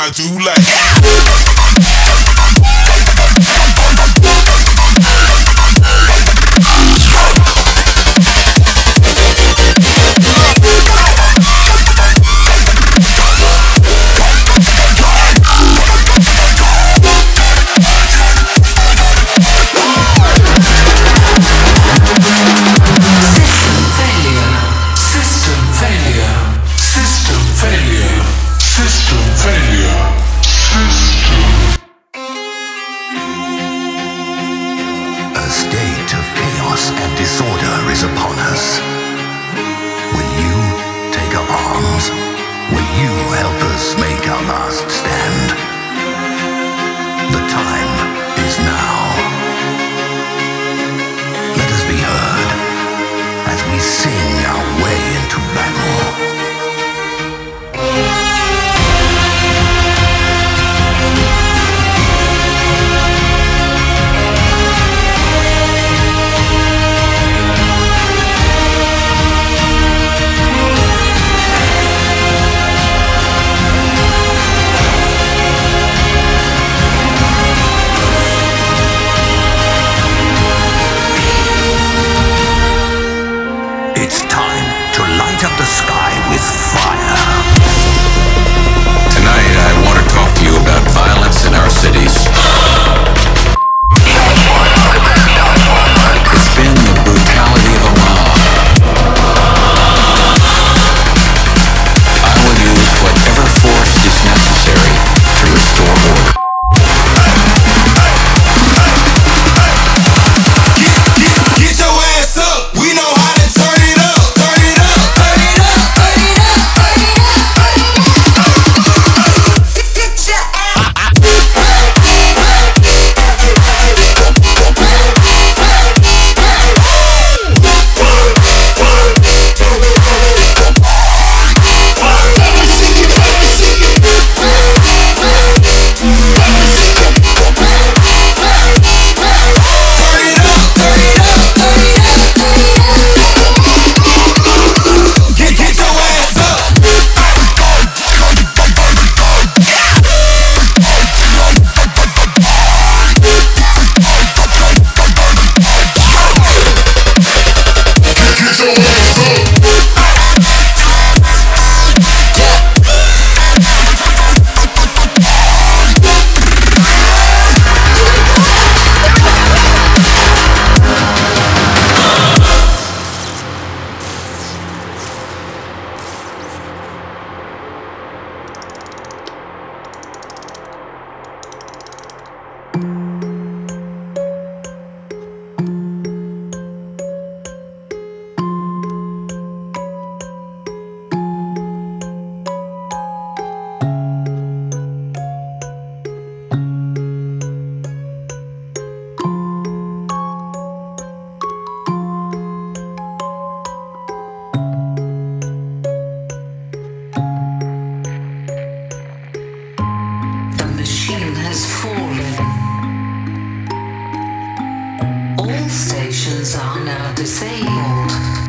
I do like. A state of chaos and disorder is upon us. Will you take up arms? Will you help us make our last stand? The time is now. Let us be heard as we sing our way into battle. It's time to light up the sky with fire. Tonight, I want to talk to you about violence in our cities. It's been the brutality of a mob. I will use whatever force is necessary to restore order. Get your ass up. We know how to turn it up. Turn it up. Turn it up. Turn it up. Turn it up. Get your All stations are now disabled.